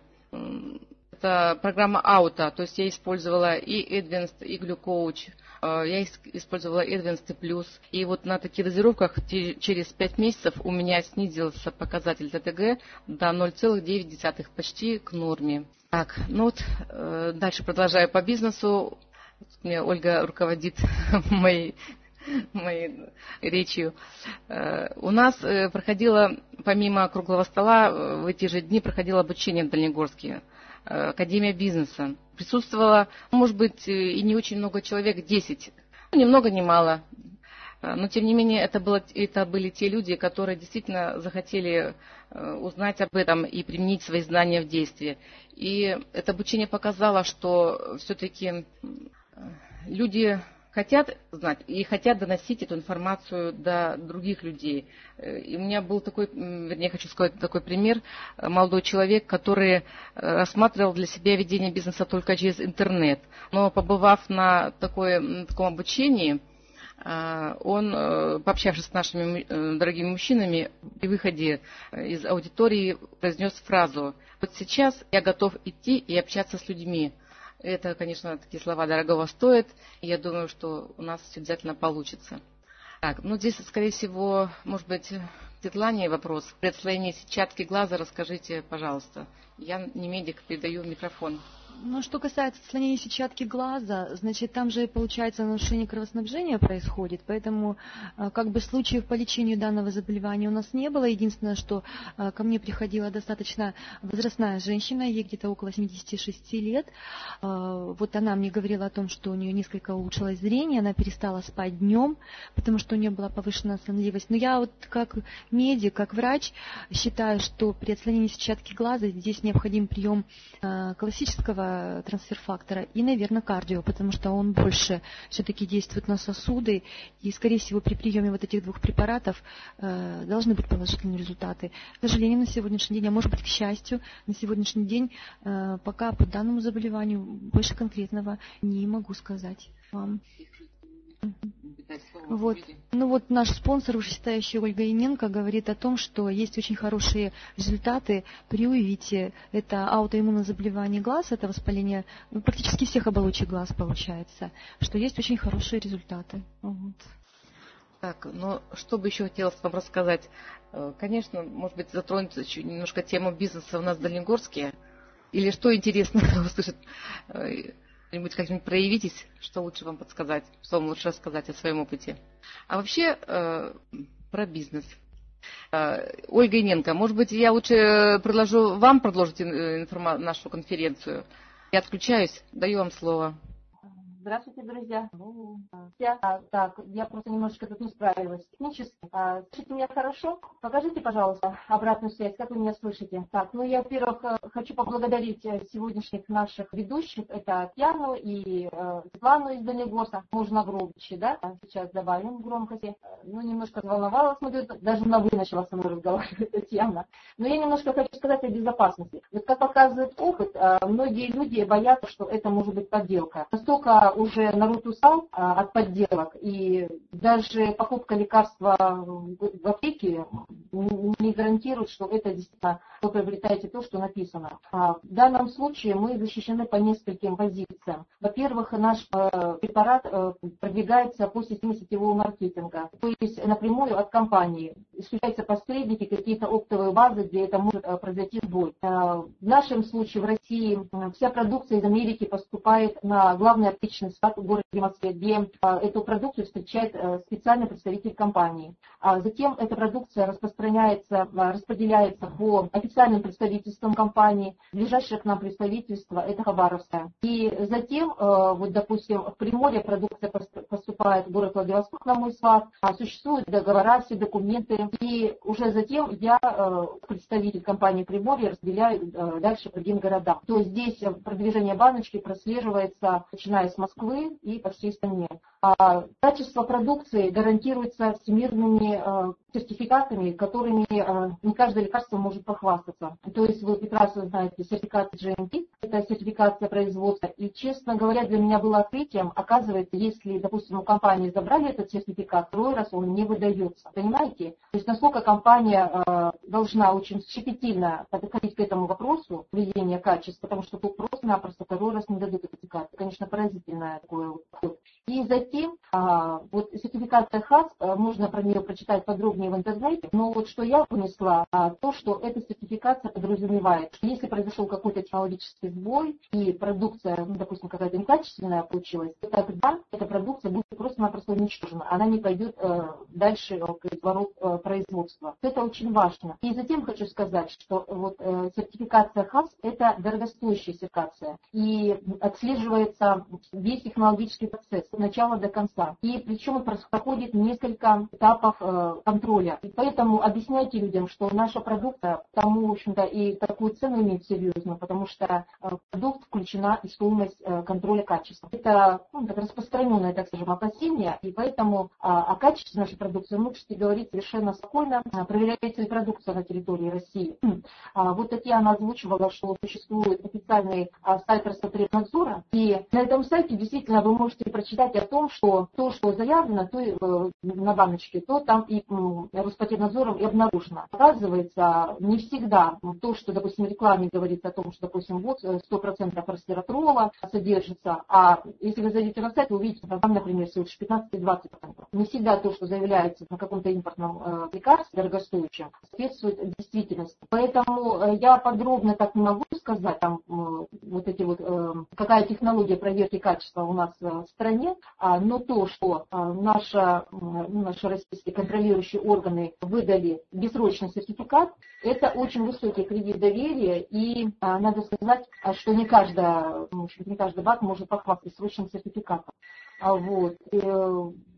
Это программа Аута, то есть я использовала и Advanced, и Glucoach, я использовала Advanced плюс. И вот на таких дозировках через пять месяцев у меня снизился показатель ТТГ до ноль целых девять десятых, почти к норме. Так, ну вот дальше продолжаю по бизнесу. Мне Ольга руководит моей, моей речью. У нас проходило, помимо круглого стола, в эти же дни проходило обучение в Дальнегорске. Академия бизнеса. Присутствовало, может быть, и не очень много человек, десять. Ни много, ни мало. Но, тем не менее, это, было, это были те люди, которые действительно захотели узнать об этом и применить свои знания в действии. И это обучение показало, что все-таки люди хотят знать и хотят доносить эту информацию до других людей. И у меня был такой, вернее, хочу сказать такой пример, молодой человек, который рассматривал для себя ведение бизнеса только через интернет. Но побывав на, такой, на таком обучении, он, пообщавшись с нашими дорогими мужчинами, при выходе из аудитории произнес фразу: «Вот сейчас я готов идти и общаться с людьми». Это, конечно, такие слова дорогого стоят, и я думаю, что у нас все обязательно получится. Так, ну здесь, скорее всего, может быть, Светлане вопрос. При отслоении сетчатки глаза расскажите, пожалуйста. Я не медик, передаю микрофон. Ну, что касается отслоения сетчатки глаза, значит, там же, получается, нарушение кровоснабжения происходит, поэтому как бы случаев по лечению данного заболевания у нас не было. Единственное, что ко мне приходила достаточно возрастная женщина, ей где-то около семидесяти шести лет. Вот она мне говорила о том, что у нее несколько улучшилось зрение, она перестала спать днем, потому что у нее была повышенная сонливость. Но я вот как медик, как врач считаю, что при отслоении сетчатки глаза здесь необходим прием классического этого трансфер-фактора, и, наверное, кардио, потому что он больше все-таки действует на сосуды, и, скорее всего, при приеме вот этих двух препаратов э, должны быть положительные результаты. К сожалению, на сегодняшний день, а может быть, к счастью, на сегодняшний день э, пока по данному заболеванию больше конкретного не могу сказать вам. Вот. Ну вот наш спонсор, вышестоящий Ольга Яненко, говорит о том, что есть очень хорошие результаты при УИТе. Это аутоиммунное заболевание глаз, это воспаление ну, практически всех оболочек глаз получается, что есть очень хорошие результаты. Вот. Так, ну что бы еще хотелось вам рассказать? Конечно, может быть, затронуть еще немножко тему бизнеса у нас в Дальнегорске. Или что интересно услышать? Что-нибудь как-нибудь проявитесь, что лучше вам подсказать, что вам лучше рассказать о своем опыте. А вообще э, про бизнес. Э, Ольга Яненко, может быть, я лучше предложу вам продолжить информа- нашу конференцию. Я отключаюсь, даю вам слово. Здравствуйте, друзья. Я, а, так, я просто немножечко тут не справилась технически. А, слышите меня хорошо? Покажите, пожалуйста, обратную связь, как вы меня слышите. Так, ну я, во-первых, хочу поблагодарить сегодняшних наших ведущих. Это Татьяну и э, Светлану из Дальнегорска. Можно громче, да? Сейчас добавим громкости. Ну, немножко волновалась, смотрю, даже на «вы» начала со мной разговаривать, Татьяна. Но я немножко хочу сказать о безопасности. Вот как показывает опыт, многие люди боятся, что это может быть подделка. Настолько уже народ устал а, от подделок, и даже покупка лекарства в аптеке не гарантирует, что это действительно вы приобретаете то, что написано. А, в данном случае мы защищены по нескольким позициям. Во-первых, наш э, препарат э, продвигается по системе сетевого маркетинга, то есть напрямую от компании. Исключаются посредники, какие-то оптовые базы, где это может э, произойти сбой. Э, в нашем случае в России э, вся продукция из Америки поступает на главный аптечный склад в городе Москве, где эту продукцию встречает специальный представитель компании. А затем эта продукция распространяется, распределяется по официальным представительствам компании. Ближайшее к нам представительство – это Хабаровское. И затем, вот, допустим, в Приморье продукция поступает в город Владивосток на мой склад. Существуют договора, все документы. И уже затем я, представитель компании Приморье, разделяю дальше по другим городам. То есть здесь продвижение баночки прослеживается, начиная с Москвы и по всей стране. А качество продукции гарантируется всемирными э, сертификатами, которыми э, не каждое лекарство может похвастаться. То есть вы прекрасно знаете сертификат джи эм пи, это сертификация производства. И, честно говоря, для меня было открытием, оказывается, если, допустим, у компании забрали этот сертификат, второй раз он не выдается. Понимаете? То есть насколько компания э, должна очень щепетильно подходить к этому вопросу введения качества, потому что тут просто-напросто второй раз не дадут сертификат. Конечно, поразительное такое вот. И затем, а, вот сертификация ХАС, а, можно про нее прочитать подробнее в интернете, но вот что я вынесла, а, то, что эта сертификация подразумевает, что если произошел какой-то технологический сбой и продукция, ну, допустим, какая-то некачественная получилась, то тогда эта продукция будет просто-напросто уничтожена, она не пойдет а, дальше к ворот а, производства. Это очень важно. И затем хочу сказать, что вот а, сертификация ХАС – это дорогостоящая сертификация, и отслеживается весь технологический процесс от начала до конца. И причем проходит несколько этапов э, контроля. И поэтому объясняйте людям, что наша продукция тому, в общем-то, и такую цену имеет серьезную, потому что э, продукт включена и стоимость э, контроля качества. Это ну, так распространенное, так скажем, опасение, и поэтому а, о качестве нашей продукции можете говорить совершенно спокойно. А, проверяется ли продукция на территории России. А, вот Татьяна озвучивала, что существует официальный а, сайт Роспотребнадзора, и на этом сайте действительно вы можете прочитать о том, что то, что заявлено, то э, на баночке, то там и э, Роспотребнадзором и обнаружено. Оказывается, не всегда то, что, допустим, в рекламе говорится о том, что, допустим, вот сто процентов resveratrol содержится, а если вы зайдете на сайт, вы увидите, там, например, всего лишь пятнадцать-двадцать процентов. Не всегда то, что заявляется на каком-то импортном э, лекарстве дорогостоящем, соответствует действительности. Поэтому э, я подробно так не могу сказать, там, э, вот эти вот, э, какая технология проверки качества у нас э, в стране, а, но то, что а, наша, наши российские контролирующие органы выдали бессрочный сертификат, это очень высокий кредит доверия, и а, надо сказать, что не, каждая, не каждый банк может похвастаться срочным сертификатом. А, вот. И,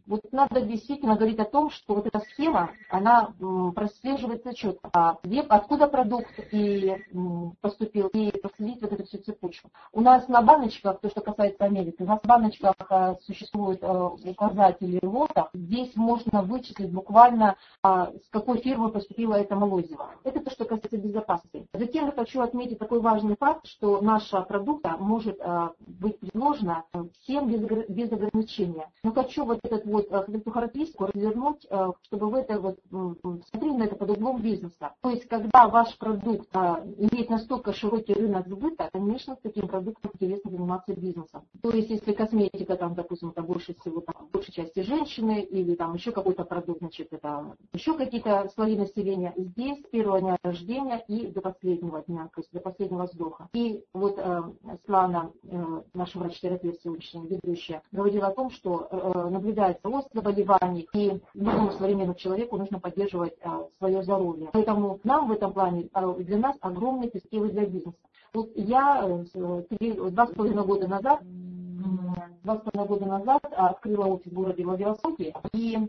Вот надо действительно говорить о том, что вот эта схема, она м, прослеживается четко. А где, откуда продукт и м, поступил, и проследить вот эту всю цепочку. У нас на баночках, то, что касается Америки, у нас в баночках а, существуют а, указатели лота. Здесь можно вычислить буквально, а, с какой фирмы поступила эта молозиво. Это то, что касается безопасности. Затем я хочу отметить такой важный факт, что наша продукта может а, быть предложена всем без, без ограничения. Но хочу вот, этот вот, эту характеристику развернуть, а, чтобы вы это вот, смотрели на это под углом бизнеса. То есть, когда ваш продукт а, имеет настолько широкий рынок сбыта, конечно, с таким продуктом интересно заниматься бизнесом. То есть, если косметика, там, допустим, это больше всего, там, большей части женщины, или там еще какой-то продукт, значит, это еще какие-то слои населения, здесь с первого дня рождения и до последнего дня, то есть до последнего вздоха. И вот э, Светлана, э, наша врач-терапевт сегодняшняя, ведущая, говорила о том, что э, наблюдается рост заболеваний, и любому современному человеку нужно поддерживать э, свое здоровье. Поэтому нам в этом плане, э, для нас огромные перспективы для бизнеса. Вот я э, два с половиной года назад Два с половиной года назад открыла офис в городе Владивостоке и,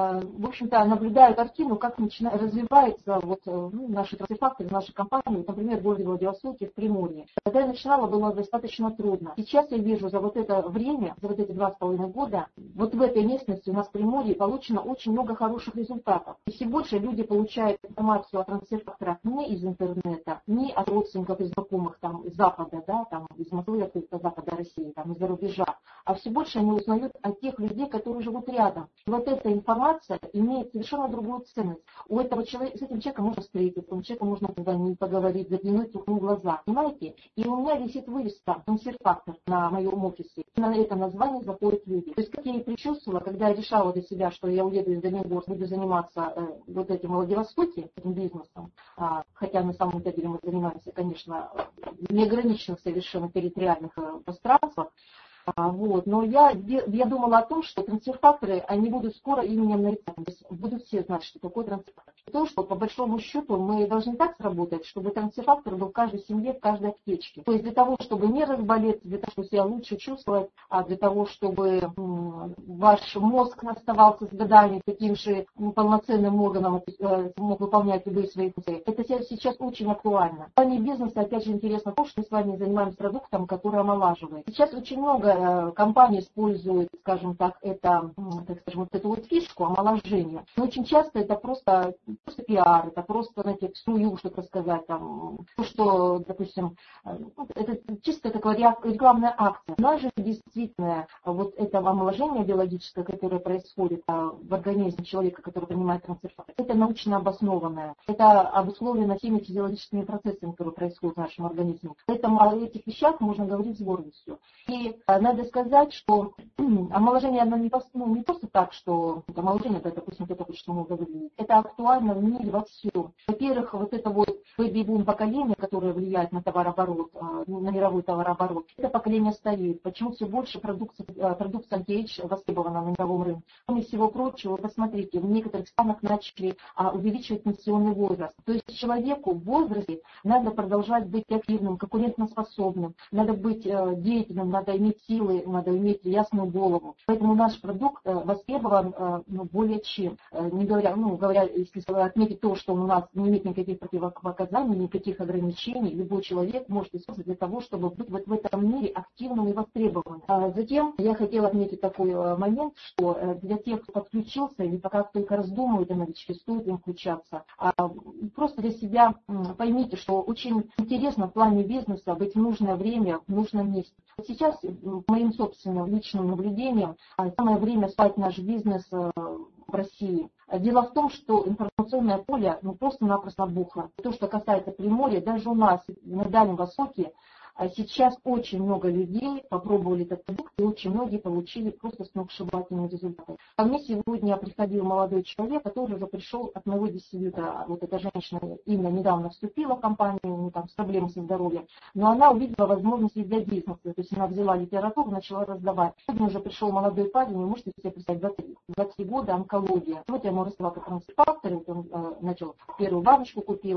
в общем-то, наблюдаю картину, как начинает, развивается вот, ну, наши трансфакторы, наши компании, например, в городе Владивостоке, в Приморье. Когда я начинала, было достаточно трудно. Сейчас я вижу за вот это время, за вот эти два с половиной года, вот в этой местности у нас в Приморье получено очень много хороших результатов. И все больше люди получают информацию о трансфакторах не из интернета, не от родственников и знакомых там, из Запада, да, там, из Москвы, из Запада России, там, из-за рубежа, а все больше они узнают о тех людей, которые живут рядом. И вот эта информация имеет совершенно другую ценность. У этого человека, с этим человеком можно встретиться, с этим человеком можно позвонить, поговорить, заглянуть в глаза. Понимаете? И у меня висит вывеска «Трансфактор» на моем офисе. И на это название заходят люди. То есть, как я и предчувствовала, когда я решала для себя, что я уеду из Дальнегорска, буду заниматься э, вот этим в Владивостоке, этим бизнесом, а, хотя на самом деле мы занимаемся, конечно, в неограниченных совершенно территориальных э, пространствах. А, вот. Но я, я думала о том, что трансферфакторы, они будут скоро именем нарицательны. То есть будут все знать, что такое трансферфактор. То, что по большому счету мы должны так сработать, чтобы трансферфактор был в каждой семье, в каждой аптечке. То есть для того, чтобы не разболеться, для того, чтобы себя лучше чувствовать, а для того, чтобы м, ваш мозг оставался с годами таким же м, полноценным органом, э, мог выполнять любые свои функции. Это сейчас очень актуально. В плане бизнеса, опять же, интересно то, что мы с вами занимаемся продуктом, который омолаживает. Сейчас очень много компании используют, скажем так, это, так скажем, вот эту вот фишку омоложения. Но очень часто это просто, просто пиар, это просто, знаете, всую что-то сказать, там, то, что, допустим, это чисто такая рекламная акция. У нас же действительно вот это омоложение биологическое, которое происходит в организме человека, который принимает трансферфактор, это научно обоснованное. Это обусловлено теми физиологическими процессами, которые происходят в нашем организме. Поэтому о этих вещах можно говорить с гордостью. И надо сказать, что омоложение, оно не, ну, не просто так, что омоложение, это, допустим, это то, что мы говорили. Это актуально в мире во всем. Во-первых, вот это вот бэби-бум поколение, которое влияет на товарооборот, на мировой товарооборот, это поколение стареет. Почему все больше продукции, продукция анти-эйдж востребована на мировом рынке? Кроме всего прочего, посмотрите, в некоторых странах начали а, увеличивать пенсионный возраст. То есть человеку в возрасте надо продолжать быть активным, конкурентоспособным, надо быть э, деятельным, надо иметь силы, надо иметь ясную голову. Поэтому наш продукт э, востребован э, ну, более чем. Э, не говоря, ну, говоря, если отметить то, что он у нас не имеет никаких противопоказаний, никаких ограничений, любой человек может использовать для того, чтобы быть вот в этом мире активным и востребованным. А затем я хотела отметить такой э, момент, что э, для тех, кто подключился или пока только раздумывают о новичке, стоит им включаться. А, просто для себя э, поймите, что очень интересно в плане бизнеса быть в нужное время, в нужном месте. Сейчас, по моим собственным личным наблюдениям, самое время стать наш бизнес в России. Дело в том, что информационное поле ну, просто-напросто набухло. То, что касается Приморья, даже у нас на Дальнем Востоке, сейчас очень много людей попробовали этот продукт, и очень многие получили просто сногсшибательные результаты. Ко мне сегодня приходил молодой человек, который уже пришел от моего дистрибьютора. Вот эта женщина, Инна, недавно вступила в компанию, ну, там, с проблемой со здоровьем, но она увидела возможности для бизнеса. То есть она взяла литературу, начала раздавать. Сегодня уже пришел молодой парень, вы можете себе представить, двадцать три года, онкология. Вот я ему рассказала как трансфактор, он э, начал первую баночку купил.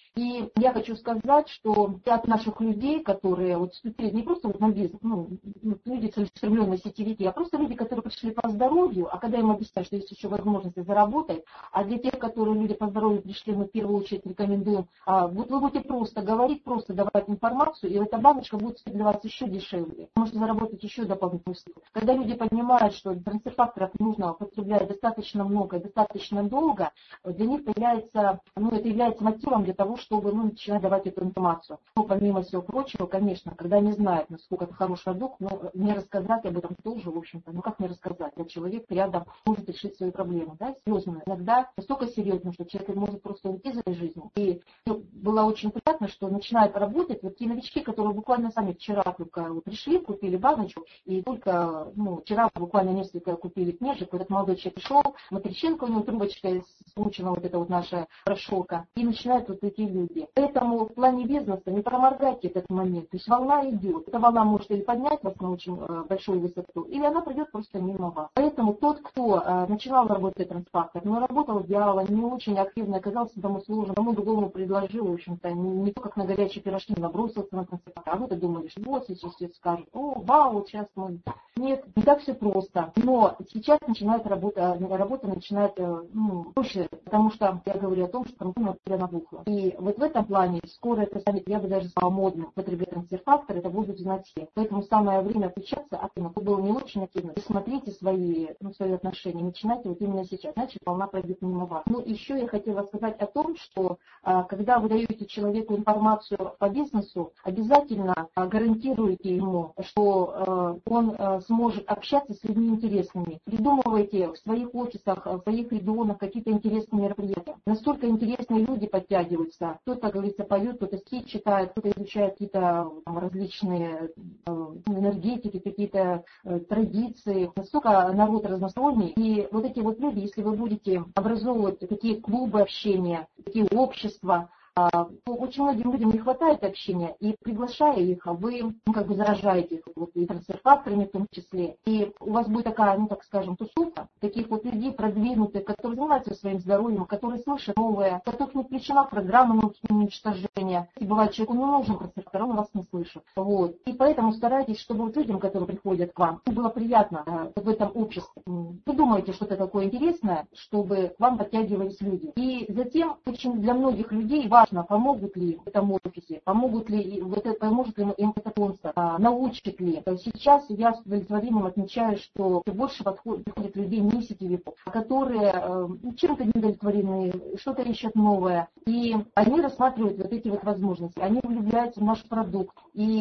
И я хочу сказать, что от наших людей, которые вот вступили не просто вот на бизнес, ну, люди целеустремленные сетевики, а просто люди, которые пришли по здоровью, а когда им объясняют, что есть еще возможность заработать, а для тех, которые люди по здоровью пришли, мы в первую очередь рекомендуем, а, вот вы будете просто говорить, просто давать информацию, и эта баночка будет для вас еще дешевле. Вы можете заработать еще дополнительную сумму. Когда люди понимают, что трансферфакторов нужно употреблять достаточно много, достаточно долго, для них появляется, ну, это является мотивом для того, чтобы ну, начинать давать эту информацию. Ну, помимо всего прочего, конечно, когда не знают, насколько это хороший продукт, но не рассказать об этом тоже, в общем-то, ну как не рассказать, когда человек рядом может решить свои проблемы, да, серьезно. Иногда настолько серьезно, что человек может просто уйти из этой жизни. И ну, было очень приятно, что начинают работать вот те новички, которые буквально сами вчера только вот пришли, купили баночку, и только ну, вчера буквально несколько купили книжек, этот молодой человек пришел, Матриченко, у него трубочка смучена, вот эта вот наша брошюрка, и начинают вот эти люди. Поэтому в плане бизнеса не проморгайте этот момент, то есть волна идет, эта волна может или поднять вас на очень большую высоту, или она придет просто мимо вас. Поэтому тот, кто начинал работать трансфактор, но работал вяло, не очень активно, оказался тому сложно, кому другому предложил, в общем-то, не, не то, как на горячие пирожки набросился на трансфактор, а вы-то думали, что вот сейчас все скажут, о, вау, сейчас мы... Нет, не так все просто. Но сейчас начинает работа, работа начинает ну, проще, потому что я говорю о том, что компания набухла. И вот в этом плане скоро это станет, я бы даже сказала, модным потреблять трансфер-фактор, это будут знать все. Поэтому самое время отвечаться активно, кто был не очень активно, и смотрите свои, ну, свои отношения, начинайте вот именно сейчас, значит волна пройдет мимо вас. Ну, еще я хотела сказать о том, что а, когда вы даете человеку информацию по бизнесу, обязательно а, гарантируйте ему, что а, он а, сможет общаться с людьми интересными. Придумывайте в своих офисах, в своих регионах какие-то интересные мероприятия. Настолько интересные люди подтягиваются. Кто-то, как говорится, поет, кто-то стих читает, кто-то изучает какие-то там, различные э, энергетики, какие-то э, традиции. Настолько народ разносторонний. И вот эти вот люди, если вы будете образовывать такие клубы общения, такие общества, очень многим людям не хватает общения, и приглашая их, вы ну, как бы заражаете их вот, и трансфер-факторами в том числе. И у вас будет такая, ну так скажем, тусовка таких вот людей продвинутых, которые занимаются своим здоровьем, которые слышат новое, которых не включена программа научного уничтожения. И бывает, человеку не нужен трансфер-фактор, он вас не слышит. Вот. И поэтому старайтесь, чтобы вот людям, которые приходят к вам, было приятно э, в этом обществе. Вы думаете что-то такое интересное, чтобы к вам подтягивались люди. И затем очень для многих людей важно, помогут ли в этом офисе, помогут ли, поможет ли им это спонсор, научит ли. Сейчас я с удовлетворением отмечаю, что больше подходит, приходят людей не сетевиков, которые чем-то не удовлетворены, что-то ищут новое. И они рассматривают вот эти вот возможности, они влюбляются в наш продукт. И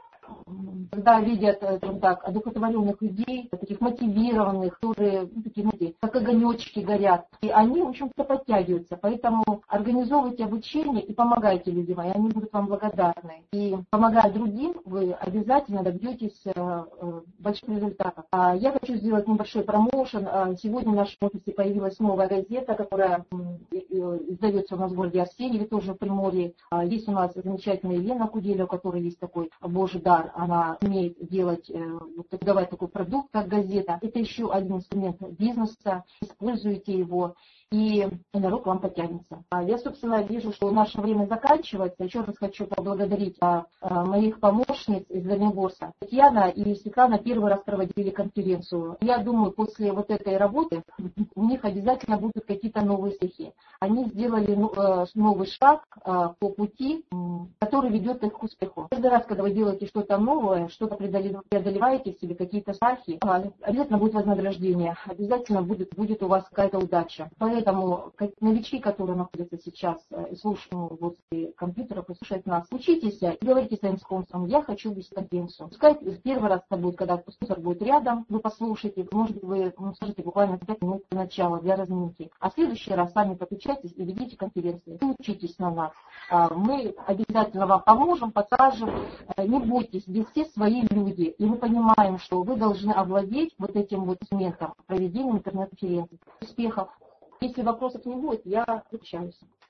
когда видят так, одухотворенных людей, таких мотивированных, которые ну, такие, знаете, как огонечки горят, и они, в общем-то, подтягиваются. Поэтому организовывайте обучение и помогайте людям, и они будут вам благодарны. И помогая другим, вы обязательно добьетесь больших результатов. Я хочу сделать небольшой промоушен. Сегодня в нашем офисе появилась новая газета, которая издается у нас в городе Арсеньеве, тоже в Приморье. Есть у нас замечательная Елена Куделя, у которой есть такой Божий дар. Она умеет делать, давать такой продукт, как газета. Это еще один инструмент бизнеса. Используйте его, и народ к вам потянется. Я, собственно, вижу, что наше время заканчивается. Еще раз хочу поблагодарить моих помощниц из Дальнегорска. Татьяна и Светлана первый раз проводили конференцию. Я думаю, после вот этой работы у них обязательно будут какие-то новые успехи. Они сделали новый шаг по пути, который ведет их к успеху. Каждый раз, когда вы делаете что-то новое, что-то преодолеваете в себе, какие-то страхи, обязательно будет вознаграждение, обязательно будет, будет у вас какая-то удача. Поэтому новички, которые находятся сейчас и слушают возле компьютеров и слушают нас, учитесь и говорите своим спонсорам: я хочу вести конференцию. Пускай первый раз это будет, когда спонсор будет рядом, вы послушаете, может быть, вы ну, скажете буквально пять минут до начала для разминки. А в следующий раз сами подключайтесь и ведите конференции. И учитесь на нас. Мы обязательно вам поможем, подскажем. Не бойтесь, здесь все свои люди. И мы понимаем, что вы должны овладеть вот этим вот инструментом проведения интернет-конференции. Успехов! Если вопросов не будет, я общаюсь.